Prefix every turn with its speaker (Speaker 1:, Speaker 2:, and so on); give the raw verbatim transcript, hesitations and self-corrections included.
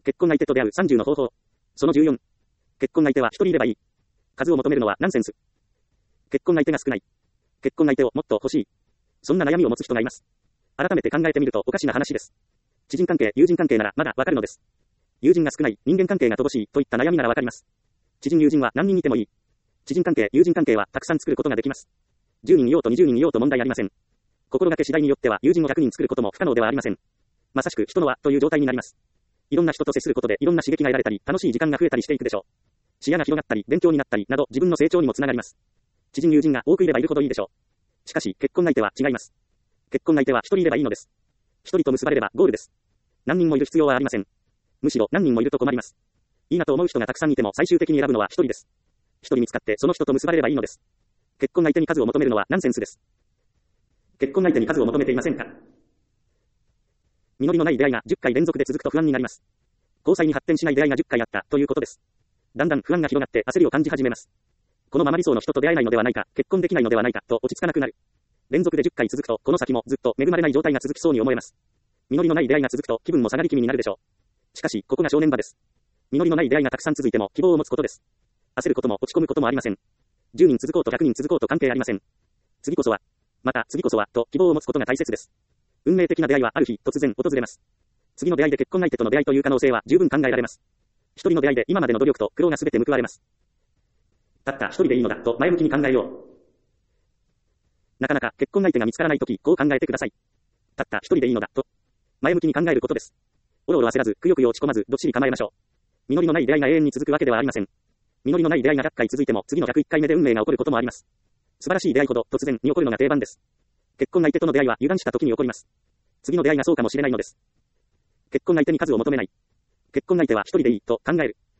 Speaker 1: 結婚相手と出会うさんじゅうの方法。そのじゅうよん。結婚相手は一人いればいい。数を求めるのはナンセンス。結婚相手が少ない。結婚相手をもっと欲しい。そんな悩みを持つ人がいます。改めて考えてみるとおかしな話です。知人関係、友人関係ならまだわかるのです。友人が少ない、人間関係が乏しいといった悩みならわかります。知人友人は何人いてもいい。知人関係、友人関係はたくさん作ることができます。じゅうにんいようとにじゅうにんいようと問題ありません。心がけ次第によっては友人をひゃくにん作ることも不可能ではありません。まさしく人の輪という状態になります。いろんな人と接することでいろんな刺激が得られたり、楽しい時間が増えたりしていくでしょう。視野が広がったり、勉強になったりなど自分の成長にもつながります。知人友人が多くいればいるほどいいでしょう。しかし結婚相手は違います。結婚相手は一人いればいいのです。一人と結ばれればゴールです。何人もいる必要はありません。むしろ何人もいると困ります。いいなと思う人がたくさんいても最終的に選ぶのは一人です。一人見つかってその人と結ばれればいいのです。結婚相手に数を求めるのはナンセンスです。結婚相手に数を求めていませんか？実りのない出会いがじゅっかい連続で続くと不安になります。交際に発展しない出会いがじゅっかいあったということです。だんだん不安が広がって焦りを感じ始めます。このまま理想の人と出会えないのではないか、結婚できないのではないかと落ち着かなくなる。連続でじゅっかい続くとこの先もずっと恵まれない状態が続きそうに思えます。実りのない出会いが続くと気分も下がり気味になるでしょう。しかしここが正念場です。実りのない出会いがたくさん続いても希望を持つことです。焦ることも落ち込むこともありません。じゅうにん続こうとひゃくにん続こうと関係ありません。次こそは、また次こそはと希望を持つことが大切です。運命的な出会いはある日突然訪れます。次の出会いで結婚相手との出会いという可能性は十分考えられます。一人の出会いで今までの努力と苦労がすべて報われます。たった一人でいいのだと前向きに考えよう。なかなか結婚相手が見つからないとき、こう考えてください。たった一人でいいのだと前向きに考えることです。おろおろ焦らず、くよくよ落ち込まず、どっしり構えましょう。実りのない出会いが永遠に続くわけではありません。実りのない出会いがひゃっかい続いても次のひゃくいっかいめで運命が起こることもあります。素晴らしい出会いほど突然に起こるのが定番です。結婚相手との出会いは油断した時に起こります。次の出会いがそうかもしれないのです。結婚相手に数を求めない。結婚相手は一人でいいと考える。